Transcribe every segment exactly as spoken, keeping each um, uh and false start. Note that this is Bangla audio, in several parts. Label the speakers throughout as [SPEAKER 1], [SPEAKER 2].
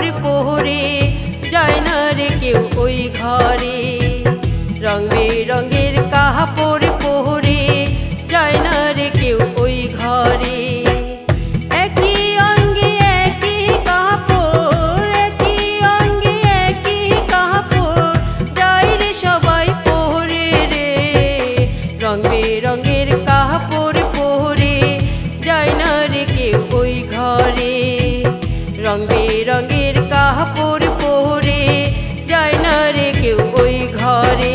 [SPEAKER 1] কাপড় পরে যায় না রে কেউ ওই ঘরে। রং বেরঙের কাপড় পরে যায় না রে কেউ ওই ঘরে। একই অঙ্গে একই কাপড়, একই অঙ্গে একই কাপড় যায় রে সবাই পরে রে। রং বেরঙের কাপড় পরে যায় না রে কেউ ওই ঘরে। রং বেরঙের কাপড় পরে যায় না রে কেউ ওই ঘরে।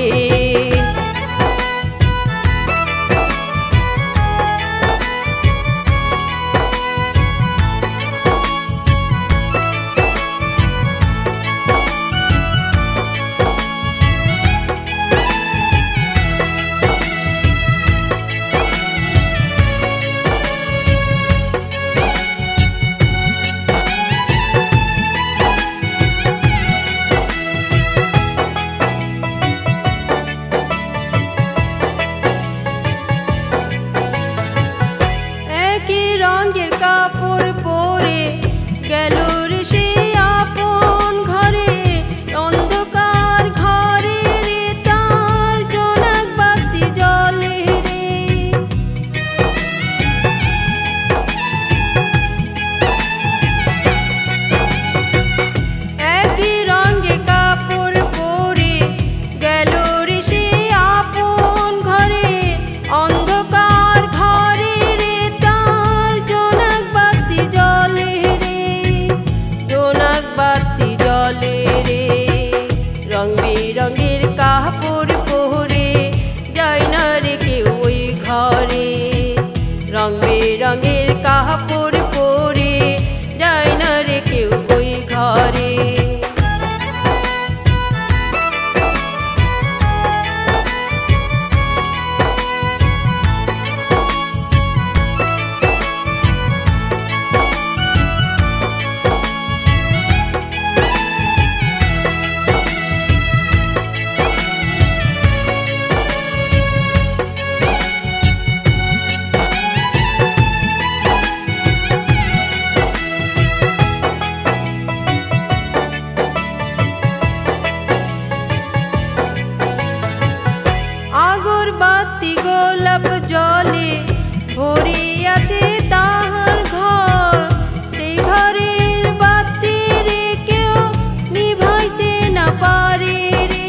[SPEAKER 1] একই রঙের কাপড় পরে গেল রে সে আপন ঘরে। অন্ধকার ঘরে রে তার জোনাক বাতি জ্বলে রে। একই রঙের কাপড় পরে গেল রে সে আপন ঘরে। অন্ধকার ঘরে রে তার জোনাক বাতি জ্বলে রে। জোনাক বাতি জ্বলে রে। রং বেরঙের কাপড় পরে যায় না রে কেউ ওই ঘরে। রং বেরঙের কাপড় পরে যায় না রে কেউ ওই ঘরে। আগরবাতি গোলাপ জলে ভরে আছে তাহার ঘর। সেই ঘরের বাতি রে কেউ নিভাইতে না পারে রে।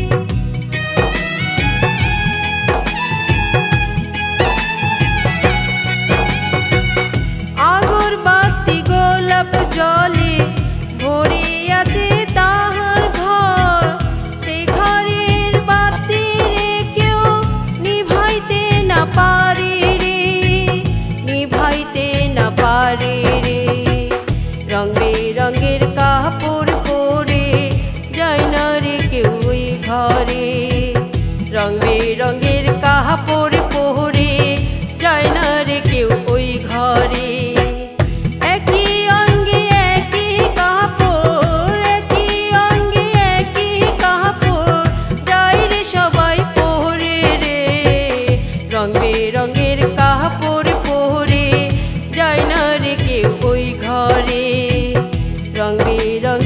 [SPEAKER 1] আগরবাতি গোলাপ জলে ভরে আছে তাহার ঘর। সেই ঘরের বাতি রে কেউ নিভাইতে না পারে রে। নিভাইতে না পারে রে। রং বেরঙের কাপড় পরে যায় না রে কেউ ওই ঘরে। রং বেরঙের কাপড় পরে যায় না রে কেউ ওই ঘরে। একই অঙ্গে একই কাপড়, একই অঙ্গে একই কাপড় যায় রে সবাই পরে রে। রং বেরঙের কাপড় পরে যায় না রে কেউ ওই ঘরে। রং বেরঙের